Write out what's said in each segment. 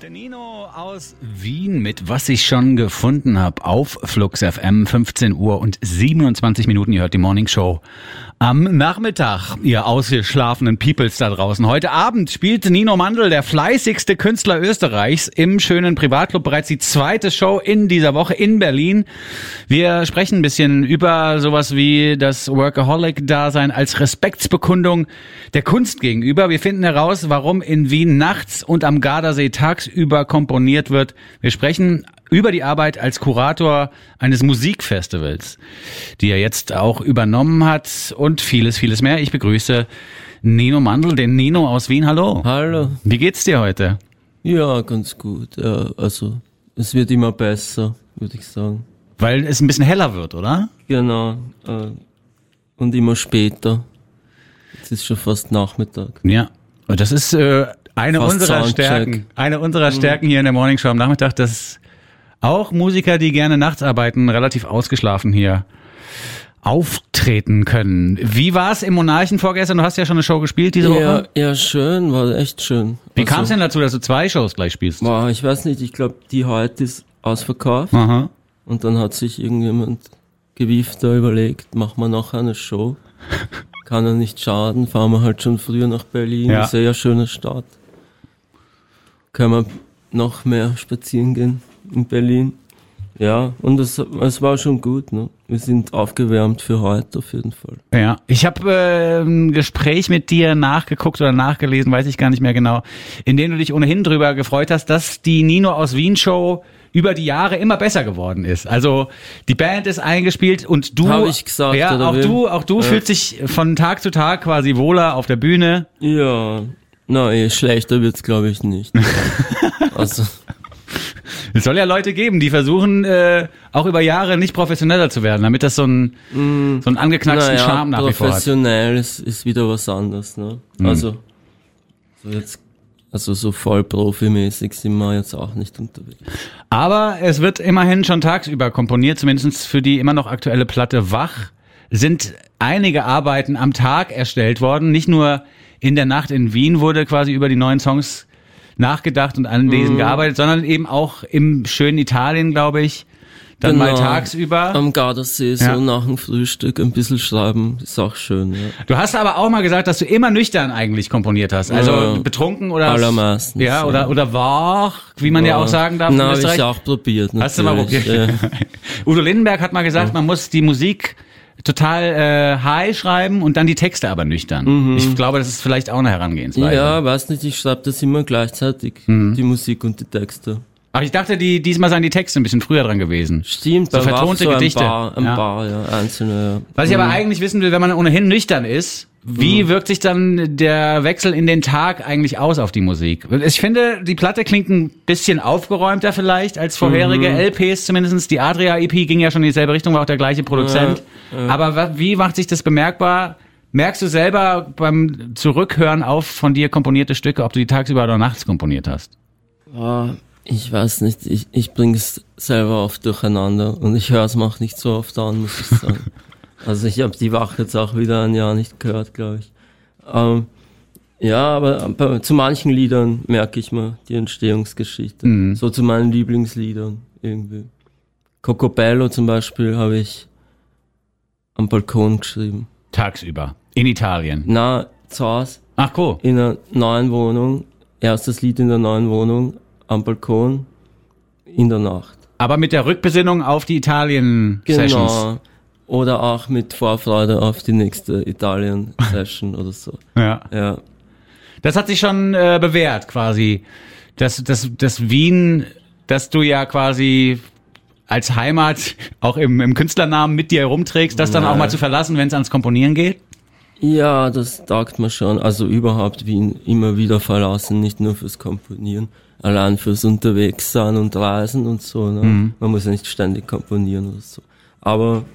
Der Nino aus Wien mit Was ich schon gefunden habe auf Flux FM, 15 Uhr und 27 Minuten. Ihr hört die Morning Show am Nachmittag, ihr ausgeschlafenen Peoples da draußen. Heute Abend spielt Nino Mandl, der fleißigste Künstler Österreichs, im schönen Privatclub. Bereits die zweite Show in dieser Woche in Berlin. Wir sprechen ein bisschen über sowas wie das Workaholic-Dasein als Respektsbekundung der Kunst gegenüber. Wir finden heraus, warum in Wien nachts und am Gardasee tagsüber komponiert wird. Wir sprechen über die Arbeit als Kurator eines Musikfestivals, die er jetzt auch übernommen hat und vieles, vieles mehr. Ich begrüße Nino Mandl, den Nino aus Wien. Hallo. Hallo. Wie geht's dir heute? Ja, ganz gut. Ja, also es wird immer besser, würde ich sagen. Weil es ein bisschen heller wird, oder? Genau. Und immer später. Jetzt ist schon fast Nachmittag. Ja. Und das ist eine Fast unserer Soundcheck. Stärken. Eine unserer Stärken hier in der Morning Show am Nachmittag, dass auch Musiker, die gerne nachts arbeiten, relativ ausgeschlafen hier auftreten können. Wie war es im Monarchen vorgestern? Du hast ja schon eine Show gespielt diese Woche. Ja, schön, war echt schön. Wie kam es denn dazu, dass du 2 Shows gleich spielst? Boah, ich weiß nicht, ich glaube, die heute ist ausverkauft. Aha. Und dann hat sich irgendjemand gewiefter überlegt, machen wir noch eine Show. Kann ja nicht schaden, fahren wir halt schon früher nach Berlin. Ja. Ist ja eine schöne Stadt. Können wir noch mehr spazieren gehen in Berlin. Ja, und es war schon gut, ne? Wir sind aufgewärmt für heute auf jeden Fall. Ja, ich habe ein Gespräch mit dir nachgeguckt oder nachgelesen, weiß ich gar nicht mehr genau, in dem du dich ohnehin drüber gefreut hast, dass die Nino aus Wien Show über die Jahre immer besser geworden ist. Also die Band ist eingespielt und du, Hab ich gesagt, ja, oder auch du fühlst dich von Tag zu Tag quasi wohler auf der Bühne. Ja, schlechter wird's glaube ich nicht. Also Es soll ja Leute geben, die versuchen, auch über Jahre nicht professioneller zu werden, damit das so einen angeknacksten Charme nach wie vor hat. Professionell ist wieder was anderes, ne? Also so voll profimäßig sind wir jetzt auch nicht unterwegs. Aber es wird immerhin schon tagsüber komponiert, zumindest für die immer noch aktuelle Platte Wach sind einige Arbeiten am Tag erstellt worden. Nicht nur in der Nacht in Wien wurde quasi über die neuen Songs nachgedacht und an diesen gearbeitet, sondern eben auch im schönen Italien, glaube ich, dann mal tagsüber. Am Gardasee, so nach dem Frühstück ein bisschen schreiben, ist auch schön, ja. Du hast aber auch mal gesagt, dass du immer nüchtern eigentlich komponiert hast, also betrunken oder... Allermeistens. Ja, oder wach, wie man ja auch sagen darf. Na, habe ich auch probiert. Hast du mal probiert? Ja. Udo Lindenberg hat mal gesagt, man muss die Musik total high schreiben und dann die Texte aber nüchtern. Ich glaube, das ist vielleicht auch eine Herangehensweise. Ja, weiß nicht, ich schreibe das immer gleichzeitig, die Musik und die Texte. Ach, ich dachte, diesmal seien die Texte ein bisschen früher dran gewesen. Stimmt, so da vertonte war Gedichte. Ein Bar, einzelne. Ja. Was ich aber eigentlich wissen will, wenn man ohnehin nüchtern ist, wie wirkt sich dann der Wechsel in den Tag eigentlich aus auf die Musik? Ich finde, die Platte klingt ein bisschen aufgeräumter vielleicht als vorherige LPs zumindest. Die Adria-EP ging ja schon in dieselbe Richtung, war auch der gleiche Produzent. Ja. Aber wie macht sich das bemerkbar? Merkst du selber beim Zurückhören auf von dir komponierte Stücke, ob du die tagsüber oder nachts komponiert hast? Ich weiß nicht, ich bring's selber oft durcheinander und ich höre es mir auch nicht so oft an, muss ich sagen. Also ich habe die Wach jetzt auch wieder ein Jahr nicht gehört, glaube ich. Aber zu manchen Liedern merke ich mal die Entstehungsgeschichte. So zu meinen Lieblingsliedern irgendwie. Cocobello zum Beispiel habe ich am Balkon geschrieben. Tagsüber. In Italien. Na, zu Hause. Ach, cool. In einer neuen Wohnung. Erstes Lied in der neuen Wohnung. Am Balkon. In der Nacht. Aber mit der Rückbesinnung auf die Italien-Sessions. Genau. Oder auch mit Vorfreude auf die nächste Italien-Session oder so. Ja. Das hat sich schon bewährt quasi. Das Wien, das du ja quasi als Heimat auch im Künstlernamen mit dir herumträgst, das dann auch mal zu verlassen, wenn es ans Komponieren geht? Ja, das taugt mir schon. Also überhaupt Wien immer wieder verlassen, nicht nur fürs Komponieren, allein fürs Unterwegssein und Reisen und so. Ne? Man muss ja nicht ständig komponieren oder so. Aber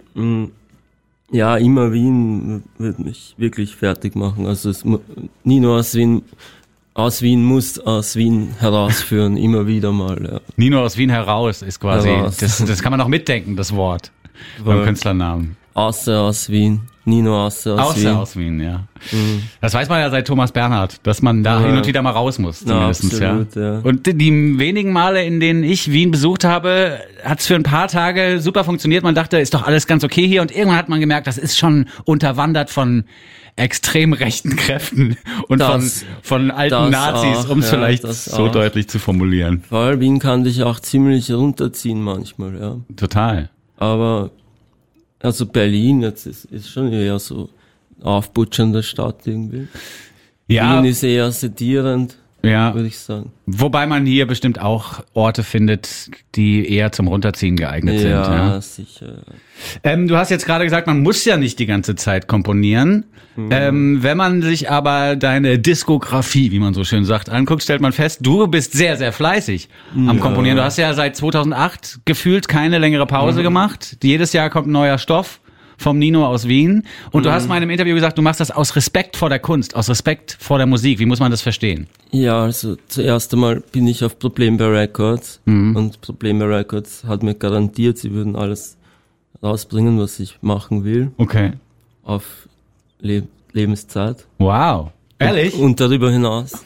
immer Wien wird mich wirklich fertig machen. Also Nino aus Wien muss aus Wien herausführen, immer wieder mal. Ja. Nino aus Wien heraus ist quasi, das kann man auch mitdenken, das Wort beim Künstlernamen. Außer aus Wien. Nino außer aus Wien. Aus Wien, ja. Das weiß man ja seit Thomas Bernhard, dass man da hin und wieder mal raus muss, zumindest. Absolut, ja. Und die wenigen Male, in denen ich Wien besucht habe, hat es für ein paar Tage super funktioniert. Man dachte, ist doch alles ganz okay hier. Und irgendwann hat man gemerkt, das ist schon unterwandert von extrem rechten Kräften und von alten Nazis, um es vielleicht so deutlich zu formulieren. Weil Wien kann dich auch ziemlich runterziehen manchmal, ja. Total. Aber also Berlin jetzt ist schon eher so aufputschende Stadt irgendwie. Ja. Wien ist eher sedierend, ja, würde ich sagen. Wobei man hier bestimmt auch Orte findet, die eher zum Runterziehen geeignet sind. Ja, sicher. Du hast jetzt gerade gesagt, man muss ja nicht die ganze Zeit komponieren. Wenn man sich aber deine Diskografie, wie man so schön sagt, anguckt, stellt man fest, du bist sehr, sehr fleißig am Komponieren. Du hast ja seit 2008 gefühlt keine längere Pause gemacht. Jedes Jahr kommt ein neuer Stoff vom Nino aus Wien. Und du hast mal in einem Interview gesagt, du machst das aus Respekt vor der Kunst, aus Respekt vor der Musik. Wie muss man das verstehen? Ja, also zuerst einmal bin ich auf Probleme Records und Probleme Records hat mir garantiert, sie würden alles rausbringen, was ich machen will. Okay. Auf Lebenszeit. Wow. Ehrlich? Und darüber hinaus.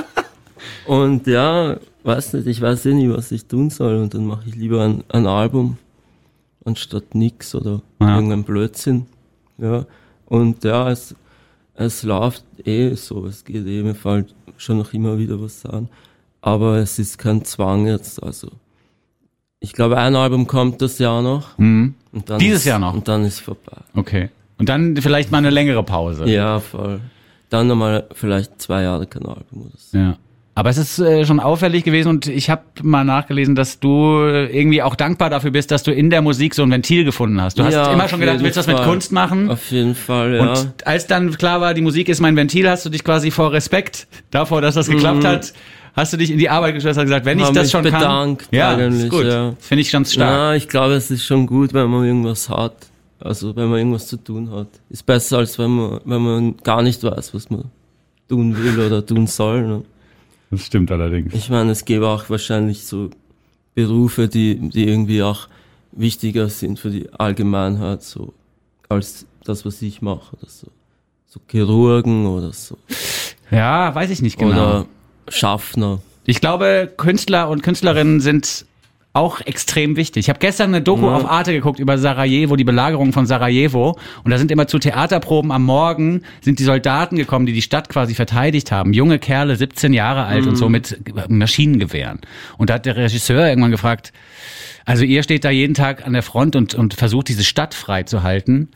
Und ja, ich weiß eh nicht, was ich tun soll. Und dann mache ich lieber ein Album anstatt nix oder irgendein Blödsinn. Ja. Und ja, es läuft eh so. Es geht eh, mir fällt schon noch immer wieder was an. Aber es ist kein Zwang jetzt. Also ich glaube, ein Album kommt das Jahr noch. Und dann dieses Jahr noch? Und dann ist vorbei. Okay. Und dann vielleicht mal eine längere Pause. Ja, voll. Dann nochmal vielleicht 2 Jahre kein Album oder so. Ja. Aber es ist schon auffällig gewesen und ich habe mal nachgelesen, dass du irgendwie auch dankbar dafür bist, dass du in der Musik so ein Ventil gefunden hast. Du hast immer schon gedacht, du willst das mit Kunst machen. Auf jeden Fall, ja. Und als dann klar war, die Musik ist mein Ventil, hast du dich quasi vor Respekt davor, dass das geklappt hat, hast du dich in die Arbeit gestellt und gesagt, wenn ich das schon bedankt, kann. Ja, eigentlich, ist gut. Ja. Das finde ich ganz stark. Ja, ich glaube, es ist schon gut, wenn man irgendwas hat. Also wenn man irgendwas zu tun hat. Ist besser, als wenn man gar nicht weiß, was man tun will oder tun soll. Ne? Das stimmt allerdings. Ich meine, es gäbe auch wahrscheinlich so Berufe, die irgendwie auch wichtiger sind für die Allgemeinheit, so als das, was ich mache. Oder so. So Chirurgen oder so. Ja, weiß ich nicht genau. Oder Schaffner. Ich glaube, Künstler und Künstlerinnen sind auch extrem wichtig. Ich habe gestern eine Doku auf Arte geguckt über Sarajevo, die Belagerung von Sarajevo. Und da sind immer zu Theaterproben am Morgen sind die Soldaten gekommen, die die Stadt quasi verteidigt haben. Junge Kerle, 17 Jahre alt und so mit Maschinengewehren. Und da hat der Regisseur irgendwann gefragt, also ihr steht da jeden Tag an der Front und versucht diese Stadt frei zu halten.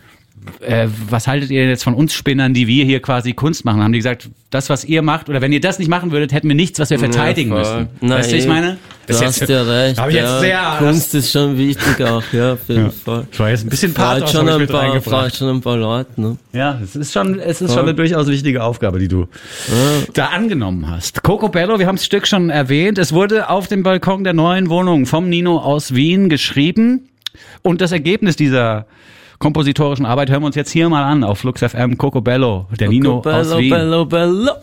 Was haltet ihr jetzt von uns Spinnern, die wir hier quasi Kunst machen? Haben die gesagt, das, was ihr macht, oder wenn ihr das nicht machen würdet, hätten wir nichts, was wir verteidigen müssen. Weißt du, ich meine? Du hast ja recht. Hab ich jetzt sehr, Kunst ist schon wichtig auch, ja, auf jeden Fall. Ich war jetzt ein bisschen Pathos, fragt schon ein paar Leute, ne? Ja, es ist schon eine durchaus wichtige Aufgabe, die du da angenommen hast. Coco Bello, wir haben das Stück schon erwähnt. Es wurde auf dem Balkon der neuen Wohnung vom Nino aus Wien geschrieben. Und das Ergebnis dieser kompositorischen Arbeit hören wir uns jetzt hier mal an auf Flux FM. Coco Bello, der Nino aus Wien. Bello.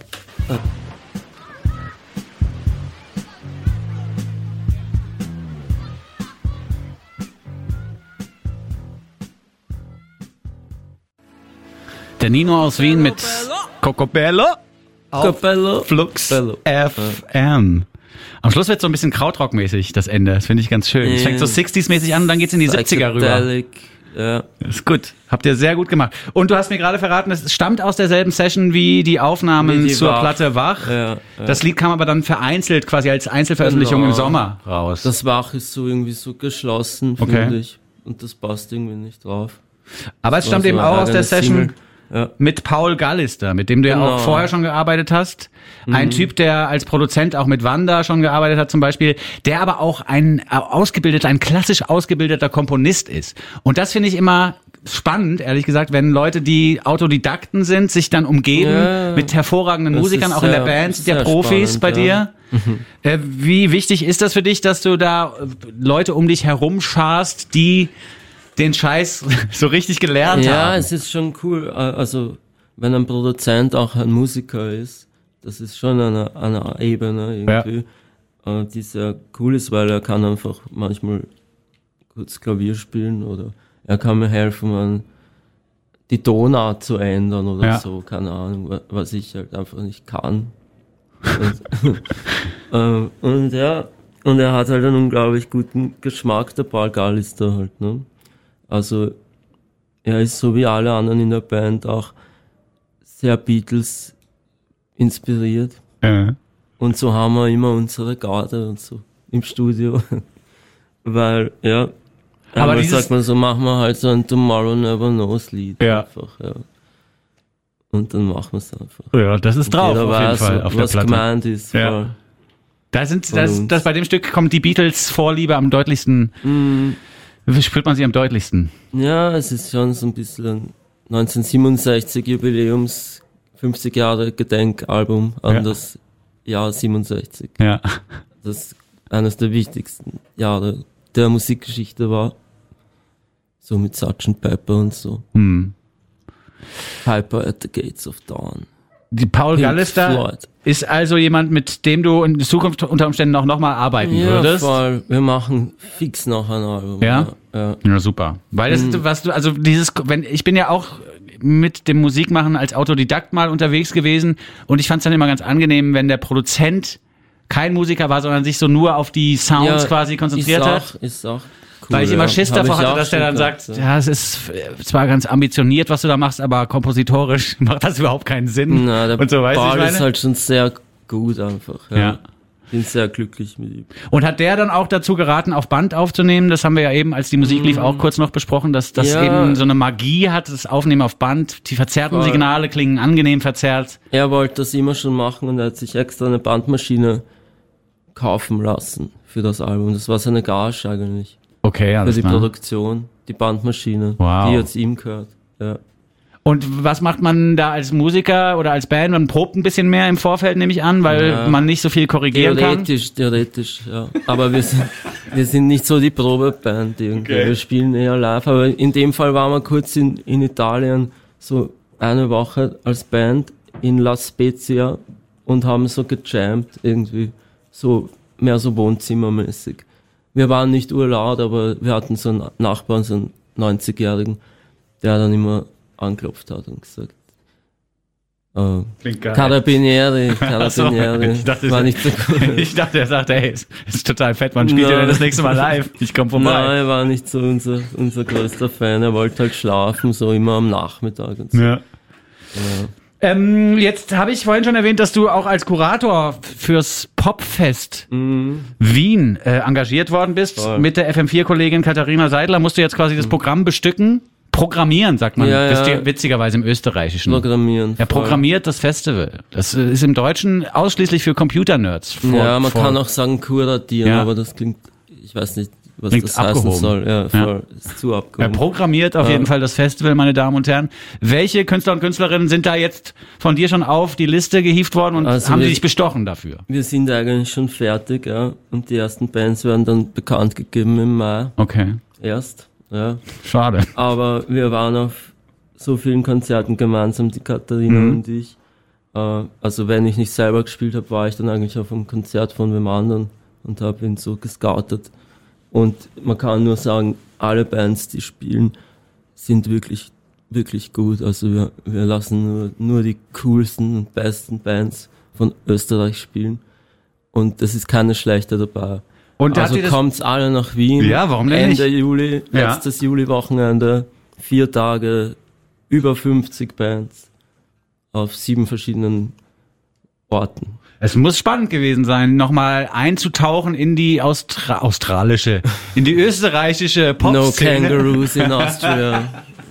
Der Nino aus Wien mit Coco Bello auf Bello. Flux Bello. FM. Am Schluss wird so ein bisschen Krautrock-mäßig, das Ende. Das finde ich ganz schön. Es fängt so 60s-mäßig an und dann geht's in die 70er rüber. Ja. Ist gut. Habt ihr sehr gut gemacht. Und du hast mir gerade verraten, es stammt aus derselben Session wie die Aufnahmen zur Platte Wach. Ja. Das Lied kam aber dann vereinzelt, quasi als Einzelveröffentlichung im Sommer raus. Das Wach ist so irgendwie so geschlossen, finde ich. Und das passt irgendwie nicht drauf. Aber es stammt eben auch aus der Session mit Paul Gallister, mit dem du ja auch vorher schon gearbeitet hast. Ein Typ, der als Produzent auch mit Wanda schon gearbeitet hat zum Beispiel, der aber auch ein klassisch ausgebildeter Komponist ist. Und das finde ich immer spannend, ehrlich gesagt, wenn Leute, die Autodidakten sind, sich dann umgeben mit hervorragenden Musikern, auch in der Band, der Profis bei dir. Wie wichtig ist das für dich, dass du da Leute um dich herum scharst, die den Scheiß so richtig gelernt haben? Ja, es ist schon cool. Also, wenn ein Produzent auch ein Musiker ist, das ist schon eine Ebene irgendwie, die sehr cool ist, weil er kann einfach manchmal kurz Klavier spielen oder er kann mir helfen, einen die Tonart zu ändern oder Ja. so, keine Ahnung, was ich halt einfach nicht kann. Und er hat halt einen unglaublich guten Geschmack, der Paul Gallister halt, ne? Also, er ist so wie alle anderen in der Band auch sehr Beatles inspiriert. Und so haben wir immer unsere Garde und so im Studio. Weil, ja, Aber aber dieses- sagt man so, machen wir halt so ein Tomorrow Never Knows Lied. Ja. Einfach, ja. Und dann machen wir es einfach. Ja, das ist drauf, Jeder auf jeden weiß, Fall, auf der was Platte. gemeint ist. Ja. voll. Das bei dem Stück kommt die Beatles-Vorliebe am deutlichsten, spürt man sie am deutlichsten. Ja, es ist schon so ein bisschen 1967 Jubiläums 50 Jahre Gedenkalbum an Ja. das Jahr 67. Ja. Das eines der wichtigsten Jahre der Musikgeschichte war. So mit Sgt. Pepper und so. Piper at the Gates of Dawn. Die Paul Pink Gallister Floyd. ist also jemand, mit dem du in Zukunft unter Umständen auch nochmal arbeiten Ja, würdest. voll. Wir machen fix noch ein Album. Ja? Ja. Ja, super. Weil das, was du, also ich bin ja auch mit dem Musikmachen als Autodidakt mal unterwegs gewesen und ich fand es dann immer ganz angenehm, wenn der Produzent kein Musiker war, sondern sich so nur auf die Sounds quasi konzentriert hat. Ist auch cool. Weil ich immer Schiss Hab davor ich hatte, auch dass der schon dann gehabt, sagt, ja, es ist zwar ganz ambitioniert, was du da machst, aber kompositorisch macht das überhaupt keinen Sinn. Na, der und so, weißt du, Paul ich meine? ist halt schon sehr gut einfach. Ja. Bin sehr glücklich mit ihm. Und hat der dann auch dazu geraten, auf Band aufzunehmen? Das haben wir ja eben, als die Musik lief, auch kurz noch besprochen, dass das Ja. eben so eine Magie hat, das Aufnehmen auf Band. Die verzerrten Voll. Signale klingen angenehm verzerrt. Er wollte das immer schon machen und er hat sich extra eine Bandmaschine kaufen lassen für das Album. Das war seine Gage eigentlich. Okay, Für alles die klar. Produktion, die Bandmaschine. Wow. Die jetzt ihm gehört. Ja. Und was macht man da als Musiker oder als Band? Man probt ein bisschen mehr im Vorfeld, nehme ich an, weil Ja. man nicht so viel korrigieren kann. Theoretisch, ja. Aber wir sind nicht so die Probeband irgendwie. Okay. Wir spielen eher live. Aber in dem Fall waren wir kurz in Italien, so eine Woche als Band in La Spezia und haben so gejammt irgendwie. So, mehr so wohnzimmermäßig. Wir waren nicht urlaut, aber wir hatten so einen Nachbarn, so einen 90-Jährigen, der dann immer angeklopft hat und gesagt, Klingt geil. Carabinieri, Ach so, ich dachte, war nicht so gut. Ich dachte, er sagte, hey, ist total fett, man spielt ja Nein. das nächste Mal live. Ich komme vorbei. Nein, er war nicht so unser größter Fan. Er wollte halt schlafen, so immer am Nachmittag und so. Ja. Jetzt habe ich vorhin schon erwähnt, dass du auch als Kurator fürs Popfest Wien engagiert worden bist. Voll. Mit der FM4-Kollegin Katharina Seidler musst du jetzt quasi das Programm bestücken. Programmieren, sagt man Ja, ja. witzigerweise im Österreichischen. Programmieren. Er voll. programmiert das Festival. Das ist im Deutschen ausschließlich für Computernerds. Ja, man kann auch sagen kuratieren, Ja. aber das klingt, ich weiß nicht, was Klingt das heißen abgehoben. soll. Ja, voll. Ist zu Er abgehoben. programmiert auf jeden Fall das Festival, meine Damen und Herren. Welche Künstler und Künstlerinnen sind da jetzt von dir schon auf die Liste gehievt worden und Also haben wir- sie dich bestochen dafür? Wir sind eigentlich schon fertig, ja. Und die ersten Bands werden dann bekannt gegeben im Mai Okay, erst. Ja. schade. Aber wir waren auf so vielen Konzerten gemeinsam, die Katharina und ich. Also wenn ich nicht selber gespielt habe, war ich dann eigentlich auf einem Konzert von wem anderen und habe ihn so gescoutet. Und man kann nur sagen, alle Bands, die spielen, sind wirklich, wirklich gut. Also wir lassen nur die coolsten und besten Bands von Österreich spielen. Und es ist keine schlechte dabei. Und hat Also sie das- kommt's alle nach Wien. Ja, warum denn Ende nicht? Juli, Ja. letztes Juli-Wochenende, 4 Tage, über 50 Bands auf 7 verschiedenen Orten. Es muss spannend gewesen sein, nochmal einzutauchen in die australische, in die österreichische No Popszene. Kangaroos in Austria.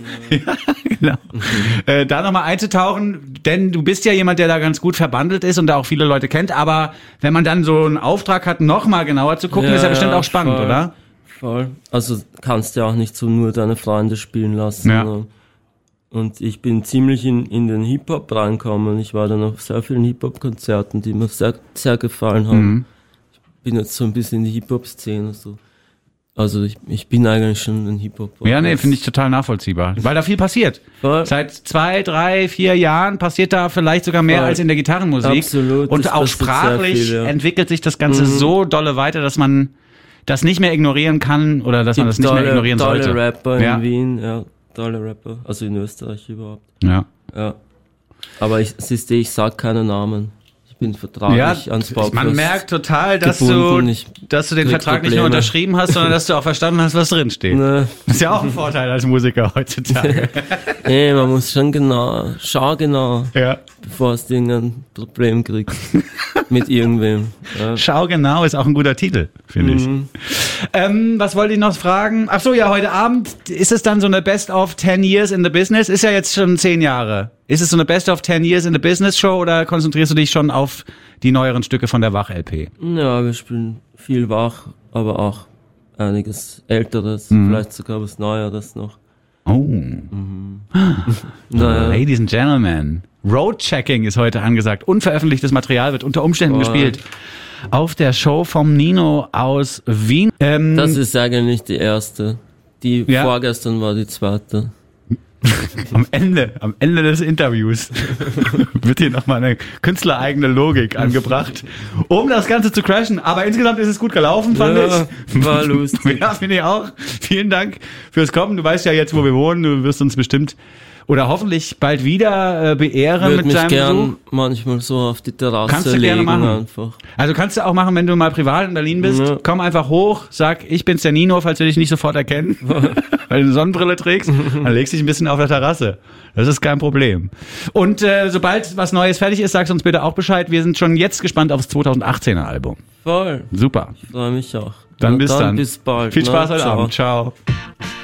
Genau. Da nochmal einzutauchen, denn du bist ja jemand, der da ganz gut verbandelt ist und da auch viele Leute kennt, aber wenn man dann so einen Auftrag hat, nochmal genauer zu gucken, ist ja bestimmt auch spannend, voll, oder? Voll. Also kannst ja auch nicht so nur deine Freunde spielen lassen. Ja. Ne? Und ich bin ziemlich in den Hip-Hop reingekommen. Ich war dann auf sehr vielen Hip-Hop-Konzerten, die mir sehr, sehr gefallen haben. Ich bin jetzt so ein bisschen in die Hip-Hop-Szene. So. Also ich bin eigentlich schon ein Hip-Hop. Ja, nee, finde ich total nachvollziehbar, weil da viel passiert. Voll. Seit 2, 3, 4 Jahren passiert da vielleicht sogar mehr Voll. als in der Gitarrenmusik. Absolut, Und das auch passiert sprachlich sehr viel, ja. entwickelt sich das Ganze so dolle weiter, dass man das nicht mehr ignorieren kann oder dass man das nicht mehr ignorieren tolle sollte. Rapper Ja. in Wien, ja. überhaupt, alle Rapper. Also in Österreich überhaupt. Ja. Ja. Aber ich sag keine Namen. Ich bin vertraglich ans Bauhaus. Man merkt total, dass gebunden. du den Vertrag nicht nur Probleme. unterschrieben hast, sondern dass du auch verstanden hast, was drin steht. Ne. Das ist ja auch ein Vorteil als Musiker heutzutage. Nee, man muss schon schau genau, Ja. bevor es irgendein Problem kriegt. Mit irgendwem. Ja. Schau genau ist auch ein guter Titel, finde ich. Was wollte ich noch fragen? Ach so, ja, heute Abend ist es dann so eine Best of 10 Years in the Business? Ist ja jetzt schon 10 Jahre. Ist es so eine Best of 10 Years in the Business Show oder konzentrierst du dich schon auf die neueren Stücke von der Wach-LP? Ja, wir spielen viel Wach, aber auch einiges Älteres, vielleicht sogar was Neueres noch. Oh. Naja. Ladies and Gentlemen, Roadchecking ist heute angesagt. Unveröffentlichtes Material wird unter Umständen gespielt. Auf der Show vom Nino aus Wien. Das ist eigentlich die erste. Die Ja. vorgestern war die zweite. Am Ende des Interviews wird hier nochmal eine künstlereigene Logik angebracht, um das Ganze zu crashen. Aber insgesamt ist es gut gelaufen, fand ich. War lustig. Ja, finde ich auch. Vielen Dank fürs Kommen. Du weißt ja jetzt, wo wir wohnen. Du wirst uns bestimmt oder hoffentlich bald wieder beehren Würde mit mich deinem gern Besuch. manchmal so auf die Terrasse Kannst du legen gerne machen. einfach. Also kannst du auch machen, wenn du mal privat in Berlin bist. Ja. Komm einfach hoch, sag, ich bin's der Nino, falls wir dich nicht sofort erkennen, weil du eine Sonnenbrille trägst. Dann legst du dich ein bisschen auf der Terrasse. Das ist kein Problem. Und sobald was Neues fertig ist, sagst du uns bitte auch Bescheid. Wir sind schon jetzt gespannt aufs 2018er Album. Voll. Super. Ich freue mich auch. Dann bis dann. Bis bald. Viel Spaß ne? heute Ciao. Abend. Ciao.